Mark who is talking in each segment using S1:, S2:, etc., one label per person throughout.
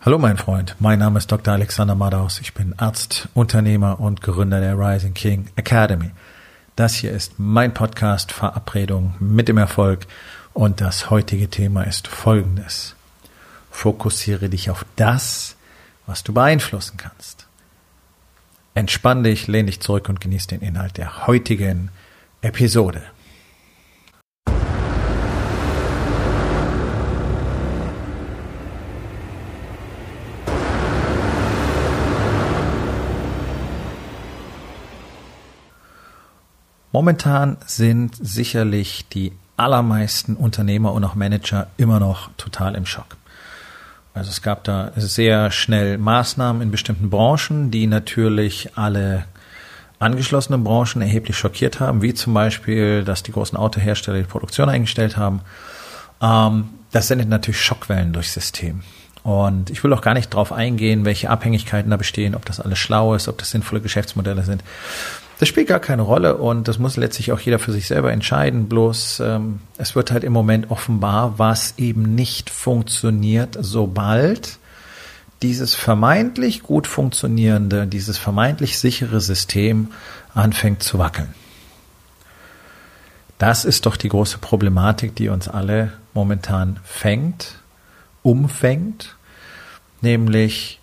S1: Hallo mein Freund, mein Name ist Dr. Alexander Madaus. Ich bin Arzt, Unternehmer und Gründer der Rising King Academy. Das hier ist mein Podcast Verabredung mit dem Erfolg und das heutige Thema ist folgendes. Fokussiere dich auf das, was du beeinflussen kannst. Entspann dich, lehn dich zurück und genieß den Inhalt der heutigen Episode. Momentan sind sicherlich die allermeisten Unternehmer und auch Manager immer noch total im Schock. Also es gab da sehr schnell Maßnahmen in bestimmten Branchen, die natürlich alle angeschlossenen Branchen erheblich schockiert haben, wie zum Beispiel, dass die großen Autohersteller die Produktion eingestellt haben. Das sendet natürlich Schockwellen durchs System. Und ich will auch gar nicht drauf eingehen, welche Abhängigkeiten da bestehen, ob das alles schlau ist, ob das sinnvolle Geschäftsmodelle sind. Das spielt gar keine Rolle und das muss letztlich auch jeder für sich selber entscheiden. Bloß es wird halt im Moment offenbar, was eben nicht funktioniert, sobald dieses vermeintlich gut funktionierende, dieses vermeintlich sichere System anfängt zu wackeln. Das ist doch die große Problematik, die uns alle momentan umfängt, nämlich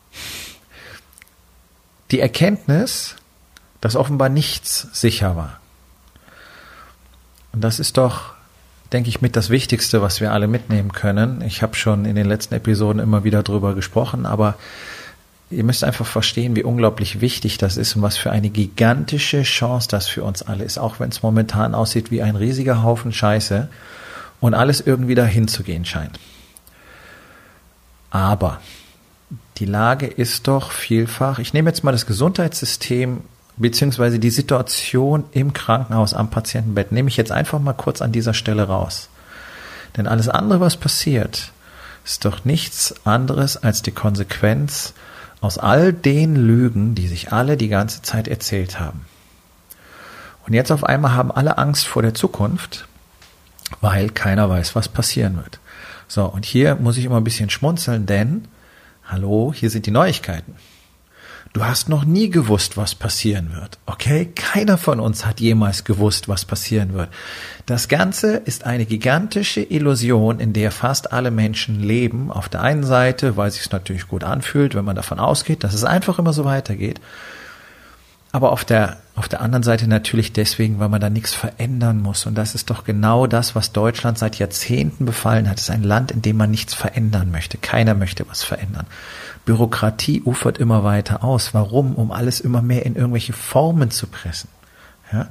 S1: die Erkenntnis, dass offenbar nichts sicher war. Und das ist doch, denke ich, mit das Wichtigste, was wir alle mitnehmen können. Ich habe schon in den letzten Episoden immer wieder drüber gesprochen, aber ihr müsst einfach verstehen, wie unglaublich wichtig das ist und was für eine gigantische Chance das für uns alle ist, auch wenn es momentan aussieht wie ein riesiger Haufen Scheiße und alles irgendwie dahin zu gehen scheint. Aber die Lage ist doch vielfach, ich nehme jetzt mal das Gesundheitssystem beziehungsweise die Situation im Krankenhaus am Patientenbett, nehme ich jetzt einfach mal kurz an dieser Stelle raus. Denn alles andere, was passiert, ist doch nichts anderes als die Konsequenz aus all den Lügen, die sich alle die ganze Zeit erzählt haben. Und jetzt auf einmal haben alle Angst vor der Zukunft, weil keiner weiß, was passieren wird. So, und hier muss ich immer ein bisschen schmunzeln, denn, hallo, hier sind die Neuigkeiten. Du hast noch nie gewusst, was passieren wird, okay? Keiner von uns hat jemals gewusst, was passieren wird. Das Ganze ist eine gigantische Illusion, in der fast alle Menschen leben. Auf der einen Seite, weil es sich natürlich gut anfühlt, wenn man davon ausgeht, dass es einfach immer so weitergeht. Aber auf der anderen Seite natürlich deswegen, weil man da nichts verändern muss. Und das ist doch genau das, was Deutschland seit Jahrzehnten befallen hat. Es ist ein Land, in dem man nichts verändern möchte. Keiner möchte was verändern. Bürokratie ufert immer weiter aus. Warum? Um alles immer mehr in irgendwelche Formen zu pressen. Ja?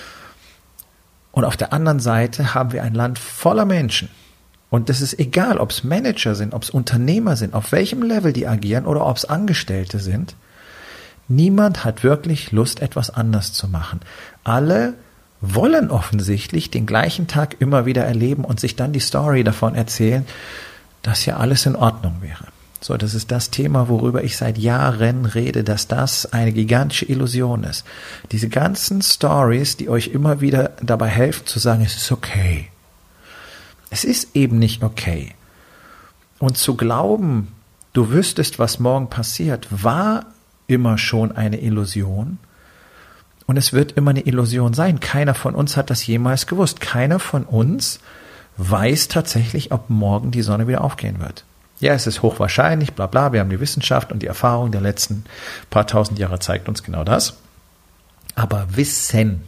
S1: Und auf der anderen Seite haben wir ein Land voller Menschen. Und das ist egal, ob es Manager sind, ob es Unternehmer sind, auf welchem Level die agieren oder ob es Angestellte sind. Niemand hat wirklich Lust, etwas anders zu machen. Alle wollen offensichtlich den gleichen Tag immer wieder erleben und sich dann die Story davon erzählen, dass ja alles in Ordnung wäre. So, das ist das Thema, worüber ich seit Jahren rede, dass das eine gigantische Illusion ist. Diese ganzen Stories, die euch immer wieder dabei helfen zu sagen, es ist okay. Es ist eben nicht okay. Und zu glauben, du wüsstest, was morgen passiert, war immer schon eine Illusion. Und es wird immer eine Illusion sein. Keiner von uns hat das jemals gewusst. Keiner von uns weiß tatsächlich, ob morgen die Sonne wieder aufgehen wird. Ja, es ist hochwahrscheinlich, bla bla, wir haben die Wissenschaft und die Erfahrung der letzten paar tausend Jahre zeigt uns genau das. Aber wissen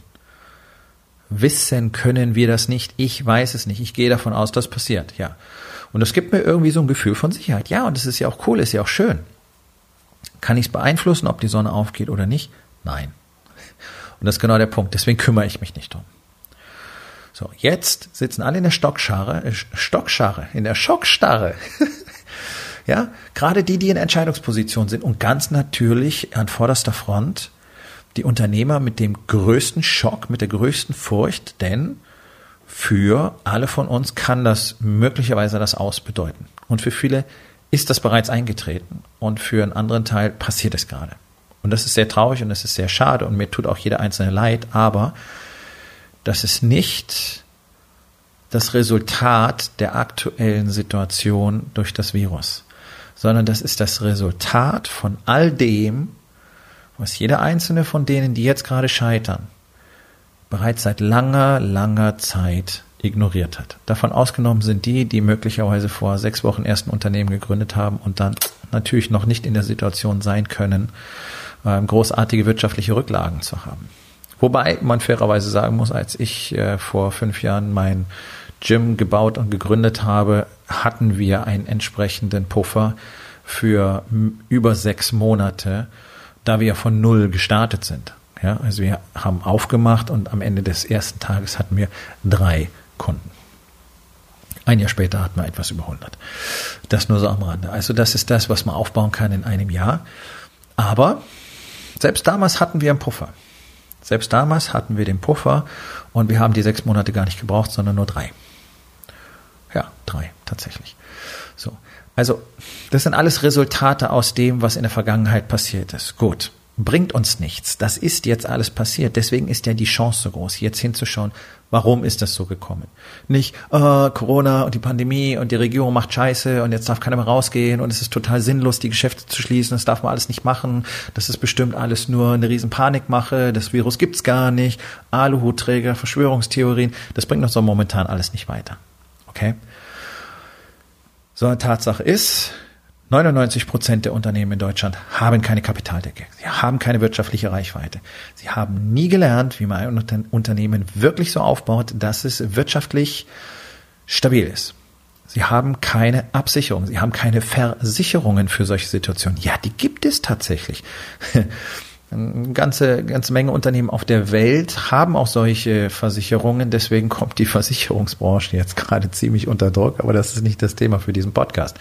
S1: können wir das nicht. Ich weiß es nicht. Ich gehe davon aus, dass passiert, ja. Und das gibt mir irgendwie so ein Gefühl von Sicherheit. Ja, und das ist ja auch cool, ist ja auch schön. Kann ich es beeinflussen, ob die Sonne aufgeht oder nicht? Nein. Und das ist genau der Punkt. Deswegen kümmere ich mich nicht drum. So, jetzt sitzen alle in der Schockstarre. Ja, gerade die in Entscheidungsposition sind und ganz natürlich an vorderster Front die Unternehmer mit dem größten Schock, mit der größten Furcht, denn für alle von uns kann das möglicherweise das Aus bedeuten. Und für viele ist das bereits eingetreten und für einen anderen Teil passiert es gerade. Und das ist sehr traurig und das ist sehr schade und mir tut auch jeder Einzelne leid, aber das ist nicht das Resultat der aktuellen Situation durch das Virus, sondern das ist das Resultat von all dem, was jeder einzelne von denen, die jetzt gerade scheitern, bereits seit langer, langer Zeit ignoriert hat. Davon ausgenommen sind die möglicherweise vor 6 Wochen erst ein Unternehmen gegründet haben und dann natürlich noch nicht in der Situation sein können, großartige wirtschaftliche Rücklagen zu haben. Wobei man fairerweise sagen muss, als ich vor 5 Jahren mein Gym gebaut und gegründet habe, hatten wir einen entsprechenden Puffer für über 6 Monate, da wir von 0 gestartet sind. Ja, also wir haben aufgemacht und am Ende des ersten Tages hatten wir 3 Kunden. Ein Jahr später hatten wir etwas über 100. Das nur so am Rande. Also das ist das, was man aufbauen kann in einem Jahr. Aber selbst damals hatten wir einen Puffer. Selbst damals hatten wir den Puffer und wir haben die 6 Monate gar nicht gebraucht, sondern nur 3. Ja, 3 tatsächlich. So. Also das sind alles Resultate aus dem, was in der Vergangenheit passiert ist. Gut. Bringt uns nichts. Das ist jetzt alles passiert. Deswegen ist ja die Chance so groß, jetzt hinzuschauen, warum ist das so gekommen. Nicht, Corona und die Pandemie und die Regierung macht Scheiße und jetzt darf keiner mehr rausgehen und es ist total sinnlos, die Geschäfte zu schließen, das darf man alles nicht machen, das ist bestimmt alles nur eine riesen Panikmache, das Virus gibt's gar nicht, Aluhutträger, Verschwörungstheorien, das bringt uns so momentan alles nicht weiter. Okay? So eine Tatsache ist, 99% der Unternehmen in Deutschland haben keine Kapitaldecke. Sie haben keine wirtschaftliche Reichweite. Sie haben nie gelernt, wie man ein Unternehmen wirklich so aufbaut, dass es wirtschaftlich stabil ist. Sie haben keine Absicherung. Sie haben keine Versicherungen für solche Situationen. Ja, die gibt es tatsächlich. Eine ganze Menge Unternehmen auf der Welt haben auch solche Versicherungen. Deswegen kommt die Versicherungsbranche jetzt gerade ziemlich unter Druck. Aber das ist nicht das Thema für diesen Podcast.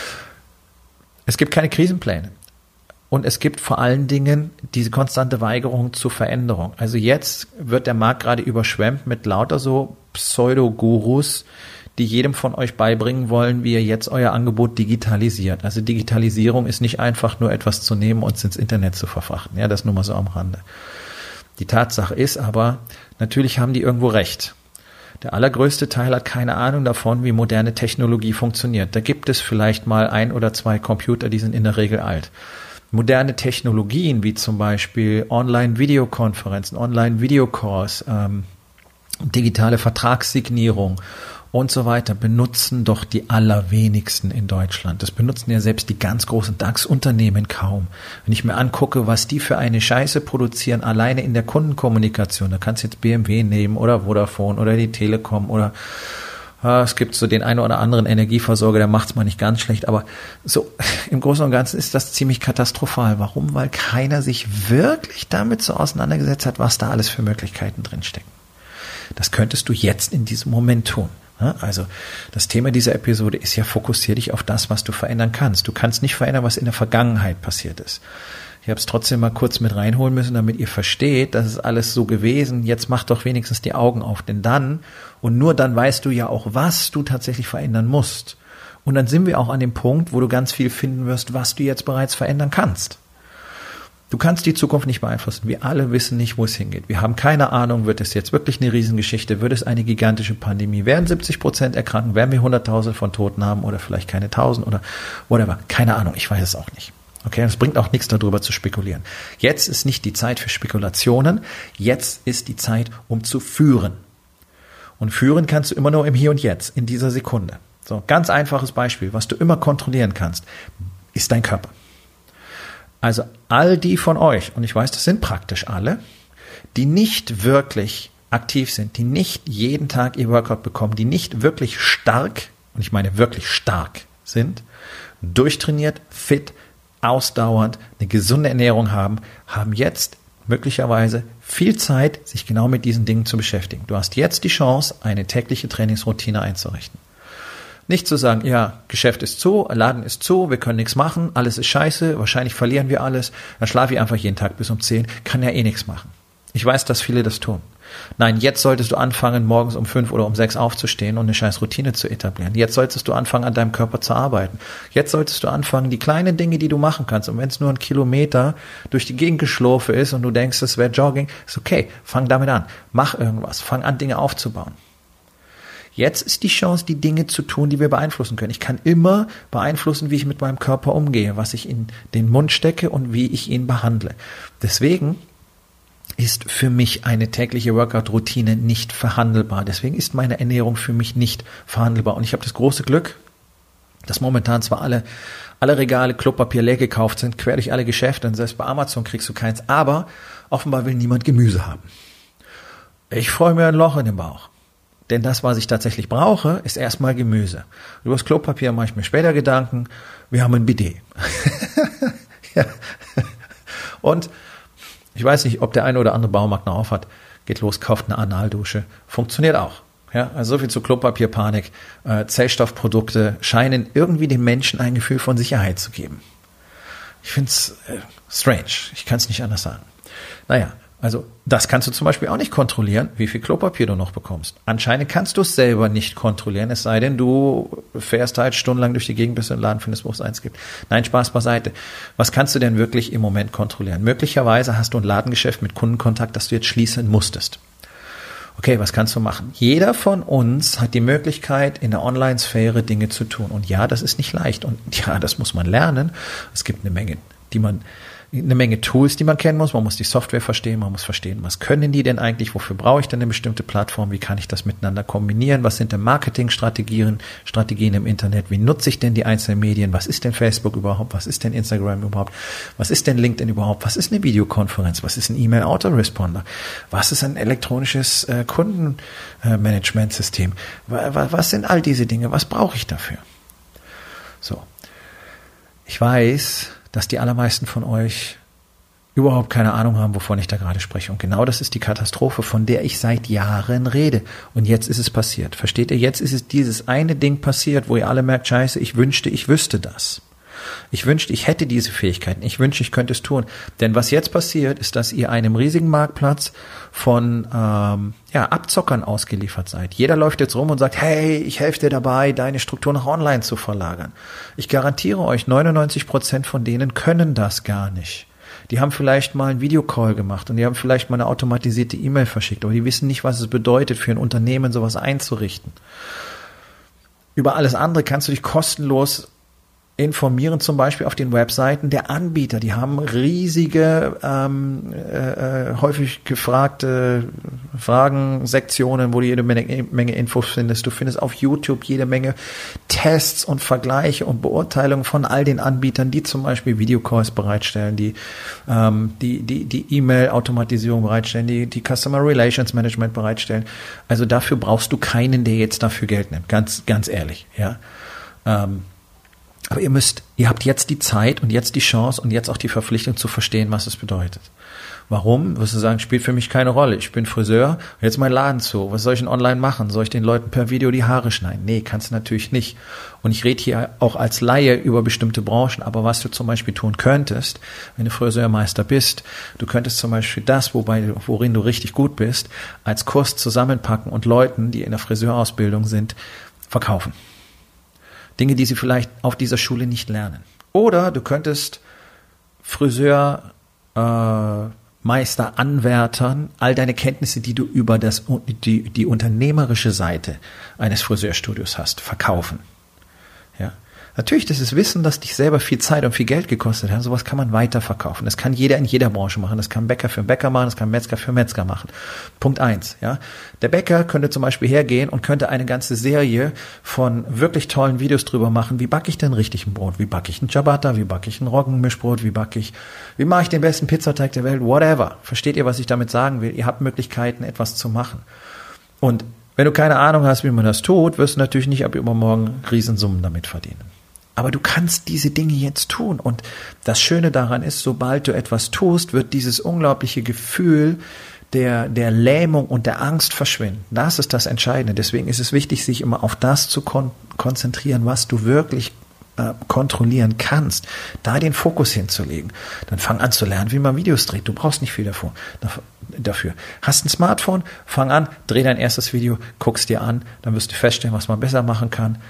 S1: Es gibt keine Krisenpläne und es gibt vor allen Dingen diese konstante Weigerung zur Veränderung. Also jetzt wird der Markt gerade überschwemmt mit lauter so Pseudo-Gurus, die jedem von euch beibringen wollen, wie ihr jetzt euer Angebot digitalisiert. Also Digitalisierung ist nicht einfach nur etwas zu nehmen und es ins Internet zu verfrachten. Ja, das nur mal so am Rande. Die Tatsache ist aber, natürlich haben die irgendwo recht. Der allergrößte Teil hat keine Ahnung davon, wie moderne Technologie funktioniert. Da gibt es vielleicht mal 1 oder 2 Computer, die sind in der Regel alt. Moderne Technologien wie zum Beispiel Online-Videokonferenzen, Online-Videocalls, digitale Vertragssignierung und so weiter benutzen doch die allerwenigsten in Deutschland. Das benutzen ja selbst die ganz großen DAX-Unternehmen kaum. Wenn ich mir angucke, was die für eine Scheiße produzieren, alleine in der Kundenkommunikation, da kannst du jetzt BMW nehmen oder Vodafone oder die Telekom oder es gibt so den einen oder anderen Energieversorger, der macht's mal nicht ganz schlecht, aber so im Großen und Ganzen ist das ziemlich katastrophal. Warum? Weil keiner sich wirklich damit so auseinandergesetzt hat, was da alles für Möglichkeiten drinstecken. Das könntest du jetzt in diesem Moment tun. Also das Thema dieser Episode ist ja, fokussier dich auf das, was du verändern kannst. Du kannst nicht verändern, was in der Vergangenheit passiert ist. Ich habe es trotzdem mal kurz mit reinholen müssen, damit ihr versteht, das ist alles so gewesen. Jetzt mach doch wenigstens die Augen auf, denn dann und nur dann weißt du ja auch, was du tatsächlich verändern musst. Und dann sind wir auch an dem Punkt, wo du ganz viel finden wirst, was du jetzt bereits verändern kannst. Du kannst die Zukunft nicht beeinflussen. Wir alle wissen nicht, wo es hingeht. Wir haben keine Ahnung, wird es jetzt wirklich eine Riesengeschichte, wird es eine gigantische Pandemie, werden 70% erkranken, werden wir 100.000 von Toten haben oder vielleicht keine 1.000 oder whatever. Keine Ahnung, ich weiß es auch nicht. Okay, es bringt auch nichts darüber zu spekulieren. Jetzt ist nicht die Zeit für Spekulationen, jetzt ist die Zeit, um zu führen. Und führen kannst du immer nur im Hier und Jetzt, in dieser Sekunde. So, ganz einfaches Beispiel, was du immer kontrollieren kannst, ist dein Körper. Also all die von euch, und ich weiß, das sind praktisch alle, die nicht wirklich aktiv sind, die nicht jeden Tag ihr Workout bekommen, die nicht wirklich stark, und ich meine wirklich stark sind, durchtrainiert, fit, ausdauernd, eine gesunde Ernährung haben jetzt möglicherweise viel Zeit, sich genau mit diesen Dingen zu beschäftigen. Du hast jetzt die Chance, eine tägliche Trainingsroutine einzurichten. Nicht zu sagen, ja, Geschäft ist zu, Laden ist zu, wir können nichts machen, alles ist scheiße, wahrscheinlich verlieren wir alles, dann schlafe ich einfach jeden Tag bis um 10, kann ja eh nichts machen. Ich weiß, dass viele das tun. Nein, jetzt solltest du anfangen, morgens um 5 oder um 6 aufzustehen und eine scheiß Routine zu etablieren. Jetzt solltest du anfangen, an deinem Körper zu arbeiten. Jetzt solltest du anfangen, die kleinen Dinge, die du machen kannst, und wenn es nur 1 Kilometer durch die Gegend geschlurfe ist und du denkst, das wäre Jogging, ist okay, fang damit an. Mach irgendwas, fang an, Dinge aufzubauen. Jetzt ist die Chance, die Dinge zu tun, die wir beeinflussen können. Ich kann immer beeinflussen, wie ich mit meinem Körper umgehe, was ich in den Mund stecke und wie ich ihn behandle. Deswegen ist für mich eine tägliche Workout-Routine nicht verhandelbar. Deswegen ist meine Ernährung für mich nicht verhandelbar. Und ich habe das große Glück, dass momentan zwar alle Regale Klopapier leer gekauft sind, quer durch alle Geschäfte, und selbst bei Amazon kriegst du keins, aber offenbar will niemand Gemüse haben. Ich freue mir ein Loch in den Bauch. Denn das, was ich tatsächlich brauche, ist erstmal Gemüse. Über das Klopapier mache ich mir später Gedanken. Wir haben ein Bidet. Ja. Und ich weiß nicht, ob der eine oder andere Baumarkt noch auf hat. Geht los, kauft eine Analdusche. Funktioniert auch. Ja, also so viel zu Klopapierpanik. Zellstoffprodukte scheinen irgendwie dem Menschen ein Gefühl von Sicherheit zu geben. Ich finde es strange. Ich kann es nicht anders sagen. Naja, also das kannst du zum Beispiel auch nicht kontrollieren, wie viel Klopapier du noch bekommst. Anscheinend kannst du es selber nicht kontrollieren, es sei denn, du fährst halt stundenlang durch die Gegend, bis du einen Laden findest, wo es eins gibt. Nein, Spaß beiseite. Was kannst du denn wirklich im Moment kontrollieren? Möglicherweise hast du ein Ladengeschäft mit Kundenkontakt, das du jetzt schließen musstest. Okay, was kannst du machen? Jeder von uns hat die Möglichkeit, in der Online-Sphäre Dinge zu tun. Und ja, das ist nicht leicht. Und ja, das muss man lernen. Es gibt eine Menge Tools, die man kennen muss. Man muss die Software verstehen, man muss verstehen, was können die denn eigentlich, wofür brauche ich denn eine bestimmte Plattform, wie kann ich das miteinander kombinieren, was sind denn Marketingstrategien im Internet, wie nutze ich denn die einzelnen Medien, was ist denn Facebook überhaupt, was ist denn Instagram überhaupt, was ist denn LinkedIn überhaupt, was ist eine Videokonferenz, was ist ein E-Mail-Autoresponder, was ist ein elektronisches Kundenmanagementsystem, was sind all diese Dinge, was brauche ich dafür? So, ich weiß, dass die allermeisten von euch überhaupt keine Ahnung haben, wovon ich da gerade spreche. Und genau das ist die Katastrophe, von der ich seit Jahren rede. Und jetzt ist es passiert. Versteht ihr? Jetzt ist es dieses eine Ding passiert, wo ihr alle merkt, scheiße, ich wünschte, ich wüsste das. Ich wünschte, ich hätte diese Fähigkeiten. Ich wünschte, ich könnte es tun. Denn was jetzt passiert, ist, dass ihr einem riesigen Marktplatz von Abzockern ausgeliefert seid. Jeder läuft jetzt rum und sagt, hey, ich helfe dir dabei, deine Struktur nach online zu verlagern. Ich garantiere euch, 99% von denen können das gar nicht. Die haben vielleicht mal einen Videocall gemacht und die haben vielleicht mal eine automatisierte E-Mail verschickt, aber die wissen nicht, was es bedeutet, für ein Unternehmen sowas einzurichten. Über alles andere kannst du dich kostenlos informieren, zum Beispiel auf den Webseiten der Anbieter. Die haben riesige, häufig gefragte Fragensektionen, wo du jede Menge Infos findest. Du findest auf YouTube jede Menge Tests und Vergleiche und Beurteilungen von all den Anbietern, die zum Beispiel Videocalls bereitstellen, die E-Mail-Automatisierung bereitstellen, die Customer Relations Management bereitstellen. Also dafür brauchst du keinen, der jetzt dafür Geld nimmt. Ganz ehrlich, ja. Aber ihr habt jetzt die Zeit und jetzt die Chance und jetzt auch die Verpflichtung zu verstehen, was es bedeutet. Warum? Wirst du sagen, spielt für mich keine Rolle. Ich bin Friseur, jetzt mein Laden zu. Was soll ich denn online machen? Soll ich den Leuten per Video die Haare schneiden? Nee, kannst du natürlich nicht. Und ich rede hier auch als Laie über bestimmte Branchen, aber was du zum Beispiel tun könntest, wenn du Friseurmeister bist, du könntest zum Beispiel das, worin du richtig gut bist, als Kurs zusammenpacken und Leuten, die in der Friseurausbildung sind, verkaufen. Dinge, die sie vielleicht auf dieser Schule nicht lernen. Oder du könntest Friseurmeister Anwärtern all deine Kenntnisse, die du über die unternehmerische Seite eines Friseurstudios hast, verkaufen. Ja. Natürlich, das ist Wissen, das dich selber viel Zeit und viel Geld gekostet hat. Sowas kann man weiterverkaufen. Das kann jeder in jeder Branche machen. Das kann ein Bäcker für einen Bäcker machen, das kann ein Metzger für einen Metzger machen. Punkt 1. Ja. Der Bäcker könnte zum Beispiel hergehen und könnte eine ganze Serie von wirklich tollen Videos drüber machen. Wie backe ich denn richtig ein Brot? Wie backe ich ein Ciabatta? Wie backe ich ein Roggenmischbrot? Wie mache ich den besten Pizzateig der Welt? Whatever. Versteht ihr, was ich damit sagen will? Ihr habt Möglichkeiten, etwas zu machen. Und wenn du keine Ahnung hast, wie man das tut, wirst du natürlich nicht ab übermorgen Riesensummen damit verdienen. Aber du kannst diese Dinge jetzt tun. Und das Schöne daran ist, sobald du etwas tust, wird dieses unglaubliche Gefühl der Lähmung und der Angst verschwinden. Das ist das Entscheidende. Deswegen ist es wichtig, sich immer auf das zu konzentrieren, was du wirklich kontrollieren kannst. Da den Fokus hinzulegen. Dann fang an zu lernen, wie man Videos dreht. Du brauchst nicht viel dafür. Hast ein Smartphone? Fang an, dreh dein erstes Video, guck's dir an. Dann wirst du feststellen, was man besser machen kann.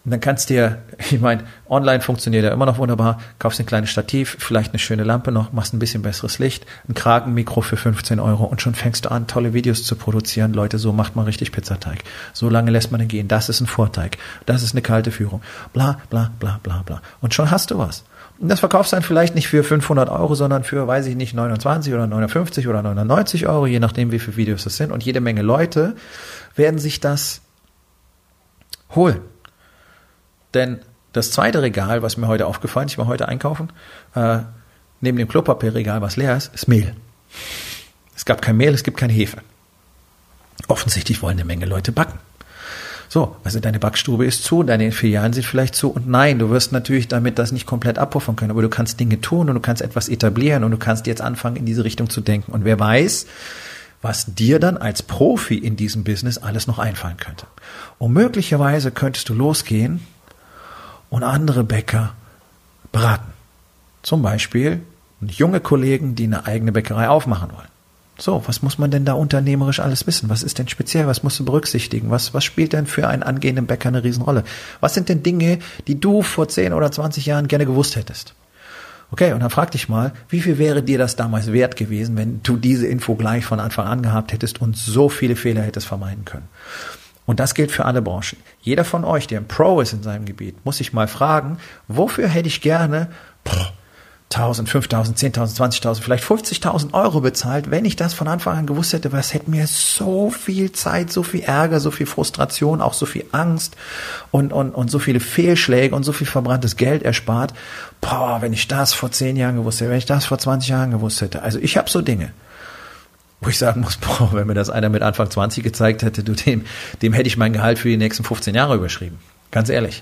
S1: Und dann kannst dir, ich meine, online funktioniert ja immer noch wunderbar, kaufst ein kleines Stativ, vielleicht eine schöne Lampe noch, machst ein bisschen besseres Licht, ein Kragenmikro für 15 € und schon fängst du an, tolle Videos zu produzieren. Leute, so macht man richtig Pizzateig. So lange lässt man ihn gehen. Das ist ein Vorteig. Das ist eine kalte Führung. Bla, bla, bla, bla, bla. Und schon hast du was. Und das verkaufst du dann vielleicht nicht für 500 €, sondern für, weiß ich nicht, 29 oder 59 oder 99 €, je nachdem, wie viele Videos das sind. Und jede Menge Leute werden sich das holen. Denn das zweite Regal, was mir heute aufgefallen ist, ich war heute einkaufen, neben dem Klopapierregal, was leer ist Mehl. Es gab kein Mehl, es gibt keine Hefe. Offensichtlich wollen eine Menge Leute backen. So, also deine Backstube ist zu, deine Filialen sind vielleicht zu und nein, du wirst natürlich damit das nicht komplett abpuffern können, aber du kannst Dinge tun und du kannst etwas etablieren und du kannst jetzt anfangen, in diese Richtung zu denken. Und wer weiß, was dir dann als Profi in diesem Business alles noch einfallen könnte. Und möglicherweise könntest du losgehen und andere Bäcker beraten. Zum Beispiel junge Kollegen, die eine eigene Bäckerei aufmachen wollen. So, was muss man denn da unternehmerisch alles wissen? Was ist denn speziell? Was musst du berücksichtigen? Was spielt denn für einen angehenden Bäcker eine Riesenrolle? Was sind denn Dinge, die du vor 10 oder 20 Jahren gerne gewusst hättest? Okay, und dann frag dich mal, wie viel wäre dir das damals wert gewesen, wenn du diese Info gleich von Anfang an gehabt hättest und so viele Fehler hättest vermeiden können? Und das gilt für alle Branchen. Jeder von euch, der ein Pro ist in seinem Gebiet, muss sich mal fragen, wofür hätte ich gerne 1.000, 5.000, 10.000, 20.000, vielleicht 50.000 € bezahlt, wenn ich das von Anfang an gewusst hätte, weil es hätte mir so viel Zeit, so viel Ärger, so viel Frustration, auch so viel Angst und so viele Fehlschläge und so viel verbranntes Geld erspart. Wenn ich das vor 10 Jahren gewusst hätte, wenn ich das vor 20 Jahren gewusst hätte. Also ich habe so Dinge, wo ich sagen muss, wenn mir das einer mit Anfang 20 gezeigt hätte, dem hätte ich mein Gehalt für die nächsten 15 Jahre überschrieben. Ganz ehrlich.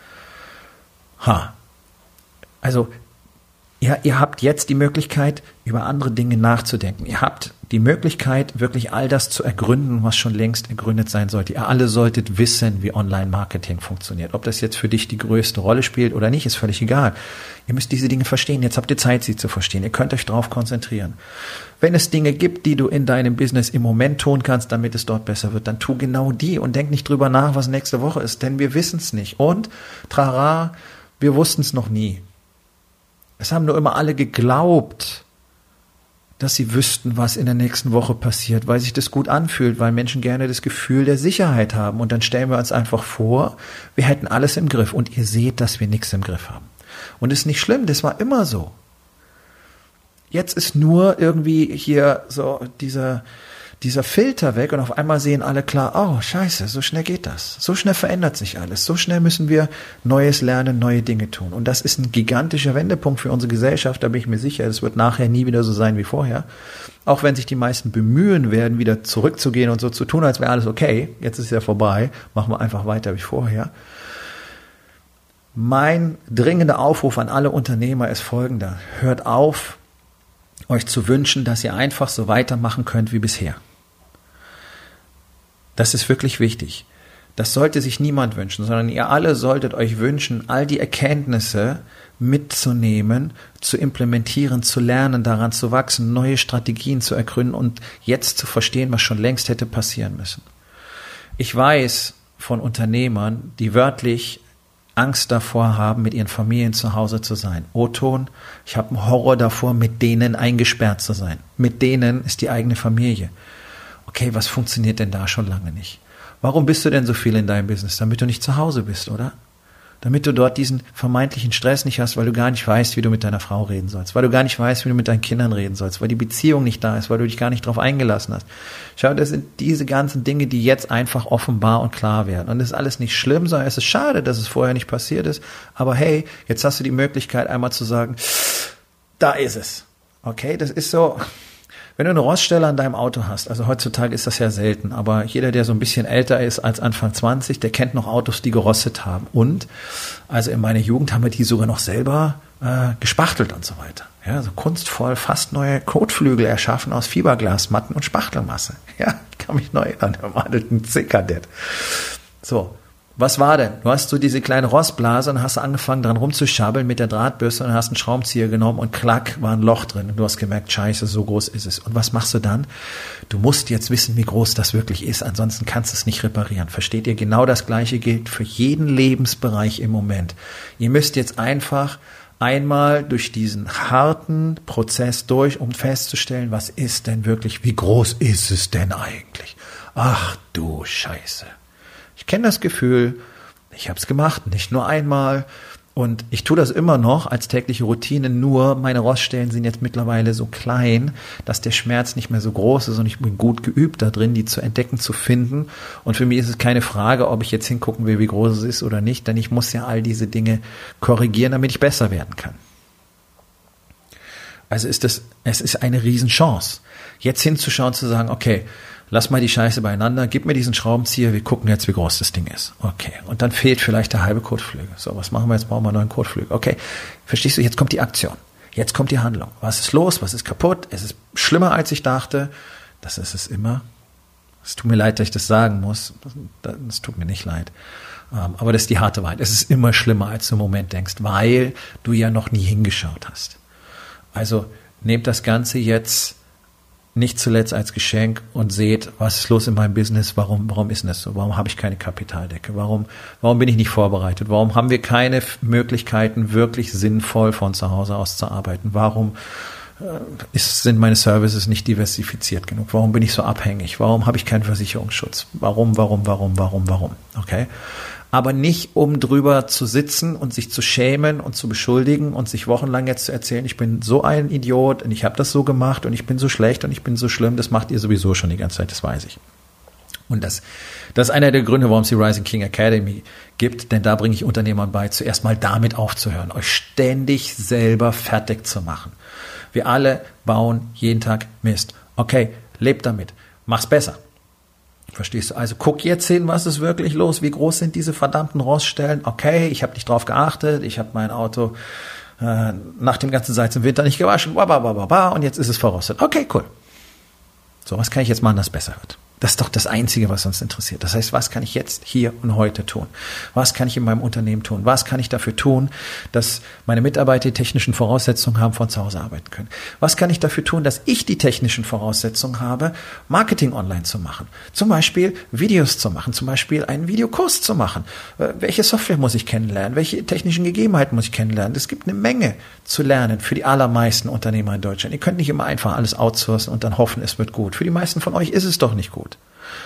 S1: Also, ihr habt jetzt die Möglichkeit, über andere Dinge nachzudenken. Ihr habt die Möglichkeit, wirklich all das zu ergründen, was schon längst ergründet sein sollte. Ihr alle solltet wissen, wie Online-Marketing funktioniert. Ob das jetzt für dich die größte Rolle spielt oder nicht, ist völlig egal. Ihr müsst diese Dinge verstehen. Jetzt habt ihr Zeit, sie zu verstehen. Ihr könnt euch darauf konzentrieren. Wenn es Dinge gibt, die du in deinem Business im Moment tun kannst, damit es dort besser wird, dann tu genau die und denk nicht drüber nach, was nächste Woche ist, denn wir wissen es nicht. Und, trara, wir wussten es noch nie. Es haben nur immer alle geglaubt, dass sie wüssten, was in der nächsten Woche passiert, weil sich das gut anfühlt, weil Menschen gerne das Gefühl der Sicherheit haben. Und dann stellen wir uns einfach vor, wir hätten alles im Griff. Und ihr seht, dass wir nichts im Griff haben. Und es ist nicht schlimm, das war immer so. Jetzt ist nur irgendwie hier so dieser Filter weg und auf einmal sehen alle klar, oh scheiße, so schnell geht das. So schnell verändert sich alles. So schnell müssen wir Neues lernen, neue Dinge tun. Und das ist ein gigantischer Wendepunkt für unsere Gesellschaft, da bin ich mir sicher. Es wird nachher nie wieder so sein wie vorher. Auch wenn sich die meisten bemühen werden, wieder zurückzugehen und so zu tun, als wäre alles okay. Jetzt ist es ja vorbei. Machen wir einfach weiter wie vorher. Mein dringender Aufruf an alle Unternehmer ist folgender. Hört auf, euch zu wünschen, dass ihr einfach so weitermachen könnt wie bisher. Das ist wirklich wichtig. Das sollte sich niemand wünschen, sondern ihr alle solltet euch wünschen, all die Erkenntnisse mitzunehmen, zu implementieren, zu lernen, daran zu wachsen, neue Strategien zu ergründen und jetzt zu verstehen, was schon längst hätte passieren müssen. Ich weiß von Unternehmern, die wörtlich Angst davor haben, mit ihren Familien zu Hause zu sein. O-Ton, ich habe einen Horror davor, mit denen eingesperrt zu sein. Mit denen ist die eigene Familie. Okay, was funktioniert denn da schon lange nicht? Warum bist du denn so viel in deinem Business? Damit du nicht zu Hause bist, oder? Damit du dort diesen vermeintlichen Stress nicht hast, weil du gar nicht weißt, wie du mit deiner Frau reden sollst, weil du gar nicht weißt, wie du mit deinen Kindern reden sollst, weil die Beziehung nicht da ist, weil du dich gar nicht darauf eingelassen hast. Schau, das sind diese ganzen Dinge, die jetzt einfach offenbar und klar werden. Und das ist alles nicht schlimm, sondern es ist schade, dass es vorher nicht passiert ist. Aber hey, jetzt hast du die Möglichkeit, einmal zu sagen, da ist es. Okay, das ist so. Wenn du eine Roststelle an deinem Auto hast, also heutzutage ist das ja selten, aber jeder, der so ein bisschen älter ist als Anfang 20, der kennt noch Autos, die gerostet haben. Und also in meiner Jugend haben wir die sogar noch selber gespachtelt und so weiter. Ja, so kunstvoll fast neue Kotflügel erschaffen aus Fiberglasmatten und Spachtelmasse. Ja, ich kann mich noch erinnern, im alten C-Kadett. So, Was war denn? Du hast so diese kleine Rostblase und hast angefangen dran rumzuschabbeln mit der Drahtbürste und hast einen Schraubenzieher genommen und klack, war ein Loch drin. Und du hast gemerkt, scheiße, so groß ist es. Und was machst du dann? Du musst jetzt wissen, wie groß das wirklich ist, ansonsten kannst du es nicht reparieren. Versteht ihr? Genau das Gleiche gilt für jeden Lebensbereich im Moment. Ihr müsst jetzt einfach einmal durch diesen harten Prozess durch, um festzustellen, was ist denn wirklich, wie groß ist es denn eigentlich? Ach du Scheiße. Ich kenne das Gefühl, ich habe es gemacht, nicht nur einmal und ich tue das immer noch als tägliche Routine, nur meine Roststellen sind jetzt mittlerweile so klein, dass der Schmerz nicht mehr so groß ist und ich bin gut geübt da drin, die zu entdecken, zu finden und für mich ist es keine Frage, ob ich jetzt hingucken will, wie groß es ist oder nicht, denn ich muss ja all diese Dinge korrigieren, damit ich besser werden kann. Also es ist eine Riesenchance, jetzt hinzuschauen, zu sagen, okay, lass mal die Scheiße beieinander, gib mir diesen Schraubenzieher, wir gucken jetzt, wie groß das Ding ist. Okay, und dann fehlt vielleicht der halbe Kotflügel. So, was machen wir jetzt? Brauchen wir einen neuen Kotflügel. Okay, verstehst du, jetzt kommt die Aktion. Jetzt kommt die Handlung. Was ist los? Was ist kaputt? Es ist schlimmer, als ich dachte. Das ist es immer. Es tut mir leid, dass ich das sagen muss. Das tut mir nicht leid. Aber das ist die harte Wahrheit. Es ist immer schlimmer, als du im Moment denkst, weil du ja noch nie hingeschaut hast. Also nehmt das Ganze jetzt nicht zuletzt als Geschenk und seht, was ist los in meinem Business, warum ist denn das so, warum habe ich keine Kapitaldecke, warum bin ich nicht vorbereitet, warum haben wir keine Möglichkeiten, wirklich sinnvoll von zu Hause aus zu arbeiten, warum sind meine Services nicht diversifiziert genug, warum bin ich so abhängig, warum habe ich keinen Versicherungsschutz, warum, okay? Aber nicht, um drüber zu sitzen und sich zu schämen und zu beschuldigen und sich wochenlang jetzt zu erzählen, ich bin so ein Idiot und ich habe das so gemacht und ich bin so schlecht und ich bin so schlimm, das macht ihr sowieso schon die ganze Zeit, das weiß ich. Und das ist einer der Gründe, warum es die Rising King Academy gibt, denn da bringe ich Unternehmern bei, zuerst mal damit aufzuhören, euch ständig selber fertig zu machen. Wir alle bauen jeden Tag Mist. Okay, lebt damit, mach's besser. Verstehst du? Also guck jetzt hin, was ist wirklich los? Wie groß sind diese verdammten Roststellen? Okay, ich habe nicht drauf geachtet. Ich habe mein Auto nach dem ganzen Salz im Winter nicht gewaschen. Und jetzt ist es verrostet. Okay, cool. So, was kann ich jetzt machen, dass es besser wird? Das ist doch das Einzige, was uns interessiert. Das heißt, was kann ich jetzt hier und heute tun? Was kann ich in meinem Unternehmen tun? Was kann ich dafür tun, dass meine Mitarbeiter die technischen Voraussetzungen haben, von zu Hause arbeiten können? Was kann ich dafür tun, dass ich die technischen Voraussetzungen habe, Marketing online zu machen? Zum Beispiel Videos zu machen, zum Beispiel einen Videokurs zu machen. Welche Software muss ich kennenlernen? Welche technischen Gegebenheiten muss ich kennenlernen? Es gibt eine Menge zu lernen für die allermeisten Unternehmer in Deutschland. Ihr könnt nicht immer einfach alles outsourcen und dann hoffen, es wird gut. Für die meisten von euch ist es doch nicht gut.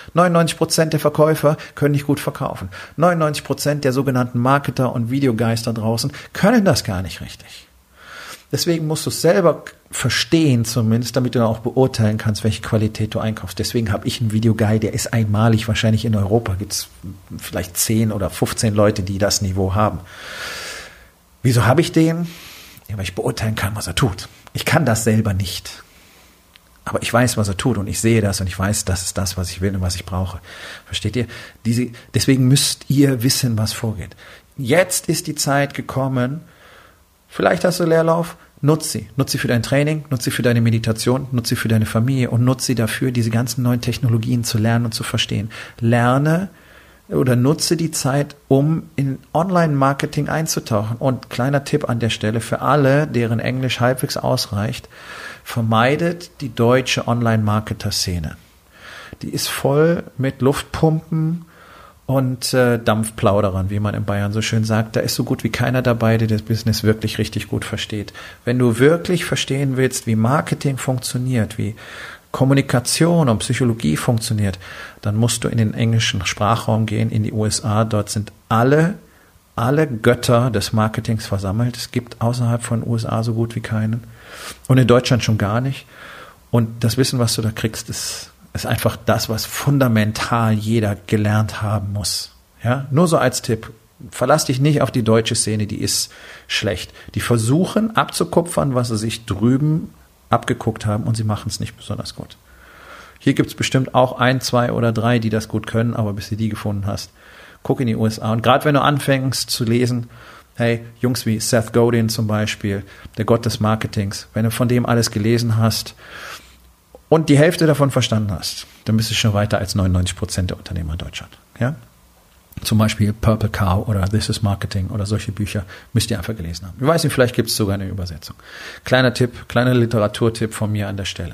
S1: 99% der Verkäufer können nicht gut verkaufen. 99% der sogenannten Marketer und Videogeister draußen können das gar nicht richtig. Deswegen musst du es selber verstehen zumindest, damit du dann auch beurteilen kannst, welche Qualität du einkaufst. Deswegen habe ich einen Videoguide, der ist einmalig. Wahrscheinlich in Europa gibt es vielleicht 10 oder 15 Leute, die das Niveau haben. Wieso habe ich den? Ja, weil ich beurteilen kann, was er tut. Ich kann das selber nicht. Aber ich weiß, was er tut und ich sehe das und ich weiß, das ist das, was ich will und was ich brauche. Versteht ihr? Deswegen müsst ihr wissen, was vorgeht. Jetzt ist die Zeit gekommen, vielleicht hast du Leerlauf, nutz sie. Nutz sie für dein Training, nutz sie für deine Meditation, nutz sie für deine Familie und nutz sie dafür, diese ganzen neuen Technologien zu lernen und zu verstehen. Lerne oder nutze die Zeit, um in Online-Marketing einzutauchen. Und kleiner Tipp an der Stelle für alle, deren Englisch halbwegs ausreicht, vermeidet die deutsche Online-Marketer-Szene. Die ist voll mit Luftpumpen und Dampfplauderern, wie man in Bayern so schön sagt. Da ist so gut wie keiner dabei, der das Business wirklich richtig gut versteht. Wenn du wirklich verstehen willst, wie Marketing funktioniert, wie Kommunikation und Psychologie funktioniert, dann musst du in den englischen Sprachraum gehen, in die USA. Dort sind alle Götter des Marketings versammelt. Es gibt außerhalb von den USA so gut wie keinen. Und in Deutschland schon gar nicht. Und das Wissen, was du da kriegst, ist einfach das, was fundamental jeder gelernt haben muss. Ja? Nur so als Tipp. Verlass dich nicht auf die deutsche Szene, die ist schlecht. Die versuchen abzukupfern, was sie sich drüben abgeguckt haben und sie machen es nicht besonders gut. Hier gibt es bestimmt auch 1, 2 oder 3, die das gut können, aber bis du die gefunden hast, guck in die USA. Und gerade wenn du anfängst zu lesen, hey, Jungs wie Seth Godin zum Beispiel, der Gott des Marketings, wenn du von dem alles gelesen hast und die Hälfte davon verstanden hast, dann bist du schon weiter als 99% der Unternehmer in Deutschland. Ja? Zum Beispiel Purple Cow oder This is Marketing oder solche Bücher müsst ihr einfach gelesen haben. Ich weiß nicht, vielleicht gibt es sogar eine Übersetzung. Kleiner Tipp, kleiner Literaturtipp von mir an der Stelle.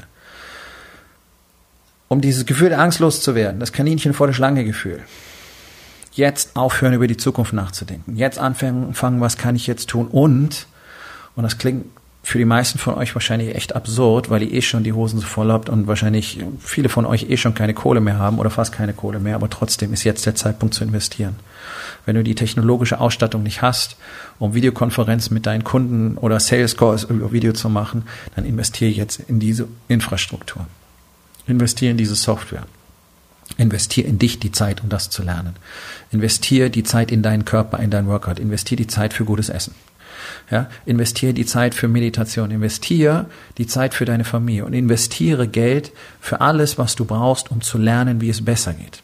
S1: Um dieses Gefühl der Angst loszuwerden, das Kaninchen vor der Schlange Gefühl. Jetzt aufhören, über die Zukunft nachzudenken. Jetzt anfangen, was kann ich jetzt tun? Und das klingt für die meisten von euch wahrscheinlich echt absurd, weil ihr schon die Hosen so voll habt und wahrscheinlich viele von euch schon keine Kohle mehr haben oder fast keine Kohle mehr, aber trotzdem ist jetzt der Zeitpunkt zu investieren. Wenn du die technologische Ausstattung nicht hast, um Videokonferenzen mit deinen Kunden oder Sales Calls über Video zu machen, dann investiere jetzt in diese Infrastruktur. Investiere in diese Software. Investiere in dich die Zeit, um das zu lernen. Investiere die Zeit in deinen Körper, in dein Workout. Investiere die Zeit für gutes Essen. Ja, investiere die Zeit für Meditation, investiere die Zeit für deine Familie und investiere Geld für alles, was du brauchst, um zu lernen, wie es besser geht.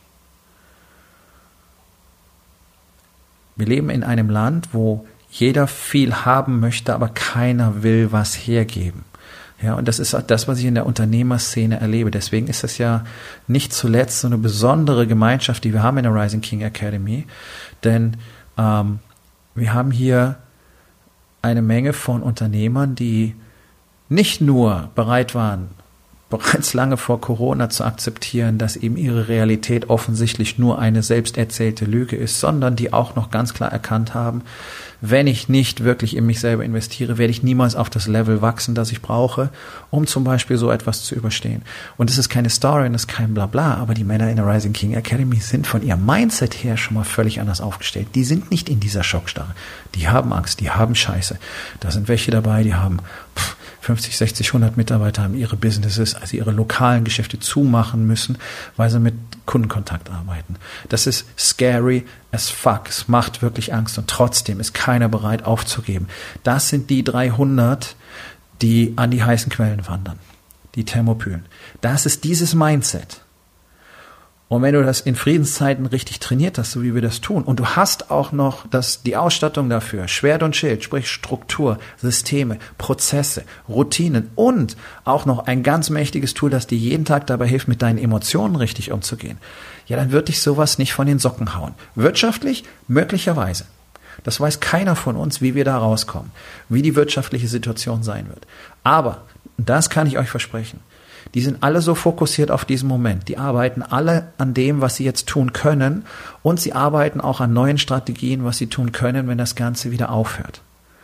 S1: Wir leben in einem Land, wo jeder viel haben möchte, aber keiner will was hergeben. Ja, und das ist auch das, was ich in der Unternehmerszene erlebe. Deswegen ist das ja nicht zuletzt so eine besondere Gemeinschaft, die wir haben in der Rising King Academy, denn wir haben hier eine Menge von Unternehmern, die nicht nur bereit waren, bereits lange vor Corona zu akzeptieren, dass eben ihre Realität offensichtlich nur eine selbst erzählte Lüge ist, sondern die auch noch ganz klar erkannt haben, wenn ich nicht wirklich in mich selber investiere, werde ich niemals auf das Level wachsen, das ich brauche, um zum Beispiel so etwas zu überstehen. Und es ist keine Story und es ist kein Blabla, aber die Männer in der Rising King Academy sind von ihrem Mindset her schon mal völlig anders aufgestellt. Die sind nicht in dieser Schockstarre. Die haben Angst, die haben Scheiße. Da sind welche dabei, die haben 50, 60, 100 Mitarbeiter, haben ihre Businesses, also ihre lokalen Geschäfte zumachen müssen, weil sie mit Kundenkontakt arbeiten. Das ist scary as fuck. Es macht wirklich Angst und trotzdem ist keiner bereit aufzugeben. Das sind die 300, die an die heißen Quellen wandern, die Thermopylen. Das ist dieses Mindset. Und wenn du das in Friedenszeiten richtig trainiert hast, so wie wir das tun, und du hast auch noch die Ausstattung dafür, Schwert und Schild, sprich Struktur, Systeme, Prozesse, Routinen und auch noch ein ganz mächtiges Tool, das dir jeden Tag dabei hilft, mit deinen Emotionen richtig umzugehen, ja, dann wird dich sowas nicht von den Socken hauen. Wirtschaftlich möglicherweise. Das weiß keiner von uns, wie wir da rauskommen, wie die wirtschaftliche Situation sein wird. Aber, das kann ich euch versprechen, die sind alle so fokussiert auf diesen Moment. Die arbeiten alle an dem, was sie jetzt tun können. Und sie arbeiten auch an neuen Strategien, was sie tun können, wenn das Ganze wieder aufhört.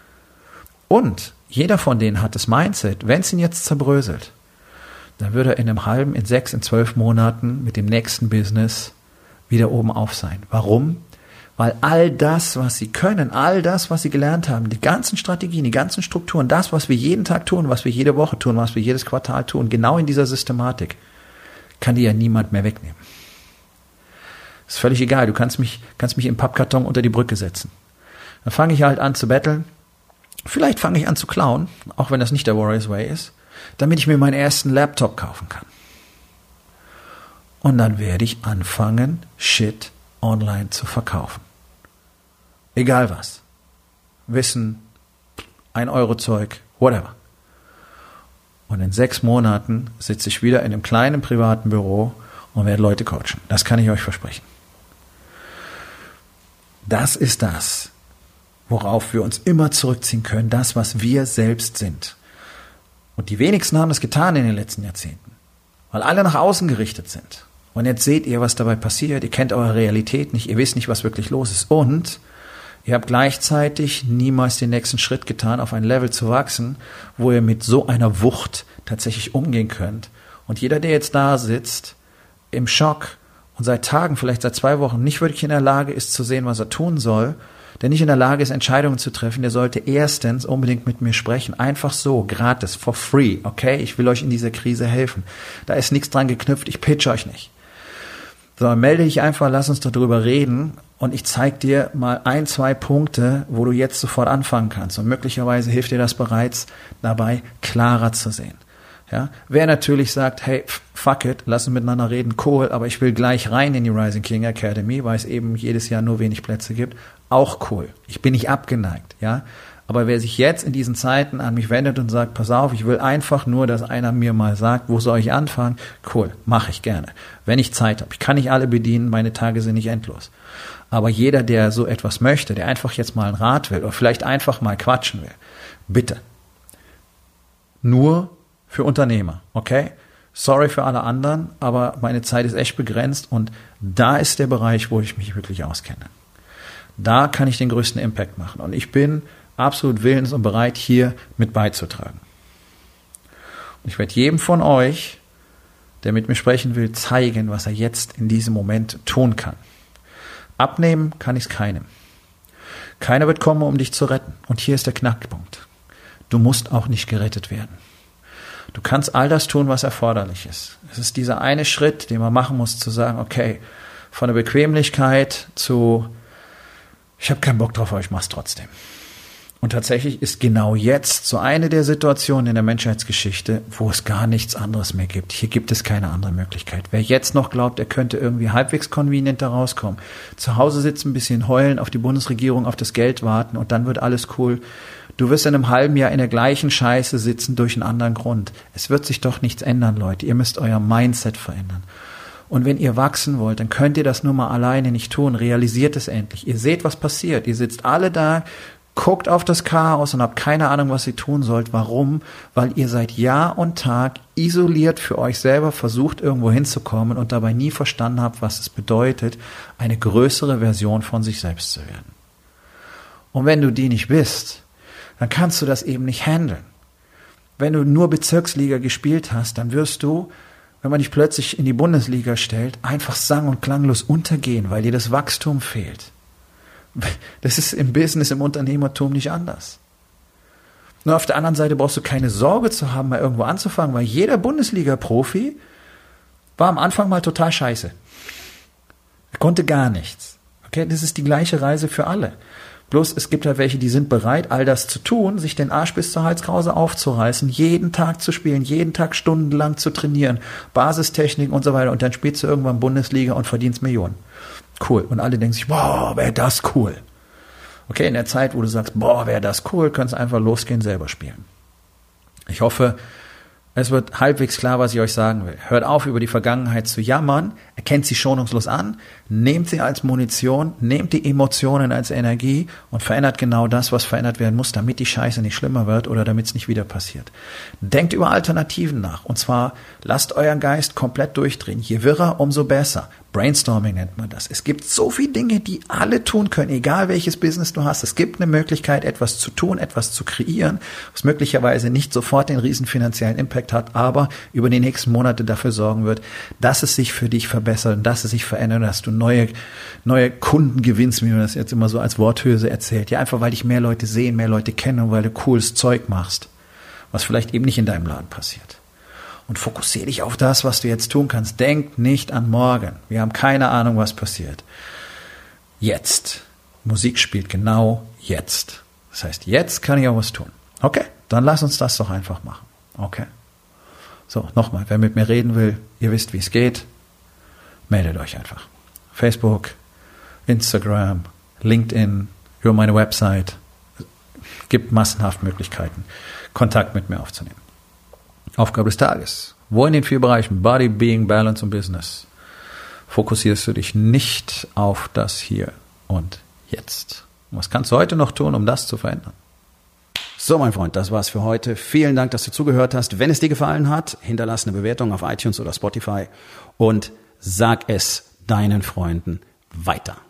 S1: Und jeder von denen hat das Mindset, wenn es ihn jetzt zerbröselt, dann würde er in einem halben, in 6, in 12 Monaten mit dem nächsten Business wieder oben auf sein. Warum? Weil all das, was sie können, all das, was sie gelernt haben, die ganzen Strategien, die ganzen Strukturen, das, was wir jeden Tag tun, was wir jede Woche tun, was wir jedes Quartal tun, genau in dieser Systematik, kann dir ja niemand mehr wegnehmen. Ist völlig egal, du kannst mich im Pappkarton unter die Brücke setzen. Dann fange ich halt an zu betteln. Vielleicht fange ich an zu klauen, auch wenn das nicht der Warriors Way ist, damit ich mir meinen ersten Laptop kaufen kann. Und dann werde ich anfangen, Shit online zu verkaufen. Egal was. Wissen, 1-Euro-Zeug, whatever. Und in 6 Monaten sitze ich wieder in einem kleinen privaten Büro und werde Leute coachen. Das kann ich euch versprechen. Das ist das, worauf wir uns immer zurückziehen können, das, was wir selbst sind. Und die wenigsten haben das getan in den letzten Jahrzehnten, weil alle nach außen gerichtet sind. Und jetzt seht ihr, was dabei passiert. Ihr kennt eure Realität nicht, ihr wisst nicht, was wirklich los ist. Und ihr habt gleichzeitig niemals den nächsten Schritt getan, auf ein Level zu wachsen, wo ihr mit so einer Wucht tatsächlich umgehen könnt. Und jeder, der jetzt da sitzt, im Schock und seit Tagen, vielleicht seit 2 Wochen, nicht wirklich in der Lage ist zu sehen, was er tun soll, der nicht in der Lage ist, Entscheidungen zu treffen, der sollte erstens unbedingt mit mir sprechen. Einfach so, gratis, for free, okay? Ich will euch in dieser Krise helfen. Da ist nichts dran geknüpft, ich pitch euch nicht. So, melde dich einfach, lass uns darüber reden und ich zeige dir mal 1, 2 Punkte, wo du jetzt sofort anfangen kannst. Und möglicherweise hilft dir das bereits dabei, klarer zu sehen. Ja? Wer natürlich sagt, hey, fuck it, lass uns miteinander reden, cool, aber ich will gleich rein in die Rising King Academy, weil es eben jedes Jahr nur wenig Plätze gibt, auch cool. Ich bin nicht abgeneigt, ja. Aber wer sich jetzt in diesen Zeiten an mich wendet und sagt, pass auf, ich will einfach nur, dass einer mir mal sagt, wo soll ich anfangen? Cool, mache ich gerne. Wenn ich Zeit habe. Ich kann nicht alle bedienen, meine Tage sind nicht endlos. Aber jeder, der so etwas möchte, der einfach jetzt mal einen Rat will oder vielleicht einfach mal quatschen will, bitte. Nur für Unternehmer, okay? Sorry für alle anderen, aber meine Zeit ist echt begrenzt und da ist der Bereich, wo ich mich wirklich auskenne. Da kann ich den größten Impact machen und ich bin absolut willens und bereit, hier mit beizutragen. Und ich werde jedem von euch, der mit mir sprechen will, zeigen, was er jetzt in diesem Moment tun kann. Abnehmen kann ich es keinem. Keiner wird kommen, um dich zu retten. Und hier ist der Knackpunkt. Du musst auch nicht gerettet werden. Du kannst all das tun, was erforderlich ist. Es ist dieser eine Schritt, den man machen muss, zu sagen, okay, von der Bequemlichkeit zu, ich habe keinen Bock drauf, aber ich mache es trotzdem. Und tatsächlich ist genau jetzt so eine der Situationen in der Menschheitsgeschichte, wo es gar nichts anderes mehr gibt. Hier gibt es keine andere Möglichkeit. Wer jetzt noch glaubt, er könnte irgendwie halbwegs convenient da rauskommen, zu Hause sitzen, ein bisschen heulen, auf die Bundesregierung, auf das Geld warten und dann wird alles cool. Du wirst in einem halben Jahr in der gleichen Scheiße sitzen durch einen anderen Grund. Es wird sich doch nichts ändern, Leute. Ihr müsst euer Mindset verändern. Und wenn ihr wachsen wollt, dann könnt ihr das nur mal alleine nicht tun. Realisiert es endlich. Ihr seht, was passiert. Ihr sitzt alle da, guckt auf das Chaos und habt keine Ahnung, was ihr tun sollt. Warum? Weil ihr seit Jahr und Tag isoliert für euch selber versucht, irgendwo hinzukommen und dabei nie verstanden habt, was es bedeutet, eine größere Version von sich selbst zu werden. Und wenn du die nicht bist, dann kannst du das eben nicht handeln. Wenn du nur Bezirksliga gespielt hast, dann wirst du, wenn man dich plötzlich in die Bundesliga stellt, einfach sang- und klanglos untergehen, weil dir das Wachstum fehlt. Das ist im Business, im Unternehmertum nicht anders. Nur auf der anderen Seite brauchst du keine Sorge zu haben, mal irgendwo anzufangen, weil jeder Bundesliga-Profi war am Anfang mal total scheiße. Er konnte gar nichts. Okay, das ist die gleiche Reise für alle. Bloß es gibt halt welche, die sind bereit, all das zu tun, sich den Arsch bis zur Halskrause aufzureißen, jeden Tag zu spielen, jeden Tag stundenlang zu trainieren, Basistechnik und so weiter. Und dann spielst du irgendwann Bundesliga und verdienst Millionen. Cool. Und alle denken sich, boah, wäre das cool. Okay, in der Zeit, wo du sagst, boah, wäre das cool, kannst du einfach losgehen, selber spielen. Ich hoffe, es wird halbwegs klar, was ich euch sagen will. Hört auf, über die Vergangenheit zu jammern, erkennt sie schonungslos an, nehmt sie als Munition, nehmt die Emotionen als Energie und verändert genau das, was verändert werden muss, damit die Scheiße nicht schlimmer wird oder damit es nicht wieder passiert. Denkt über Alternativen nach und zwar lasst euren Geist komplett durchdrehen. Je wirrer, umso besser. Brainstorming nennt man das. Es gibt so viele Dinge, die alle tun können, egal welches Business du hast. Es gibt eine Möglichkeit, etwas zu tun, etwas zu kreieren, was möglicherweise nicht sofort den riesen finanziellen Impact hat, aber über die nächsten Monate dafür sorgen wird, dass es sich für dich verbessert und dass es sich verändert, dass du neue Kunden gewinnst, wie man das jetzt immer so als Worthülse erzählt. Ja, einfach weil dich mehr Leute sehen, mehr Leute kennen und weil du cooles Zeug machst, was vielleicht eben nicht in deinem Laden passiert. Und fokussiere dich auf das, was du jetzt tun kannst. Denk nicht an morgen. Wir haben keine Ahnung, was passiert. Jetzt. Musik spielt genau jetzt. Das heißt, jetzt kann ich auch was tun. Okay, dann lass uns das doch einfach machen. Okay. So, nochmal, wer mit mir reden will, ihr wisst, wie es geht, meldet euch einfach. Facebook, Instagram, LinkedIn, über meine Website. Gibt massenhaft Möglichkeiten, Kontakt mit mir aufzunehmen. Aufgabe des Tages. Wo in den 4 Bereichen Body, Being, Balance und Business fokussierst du dich nicht auf das Hier und Jetzt? Und was kannst du heute noch tun, um das zu verändern? So, mein Freund, das war's für heute. Vielen Dank, dass du zugehört hast. Wenn es dir gefallen hat, hinterlass eine Bewertung auf iTunes oder Spotify und sag es deinen Freunden weiter.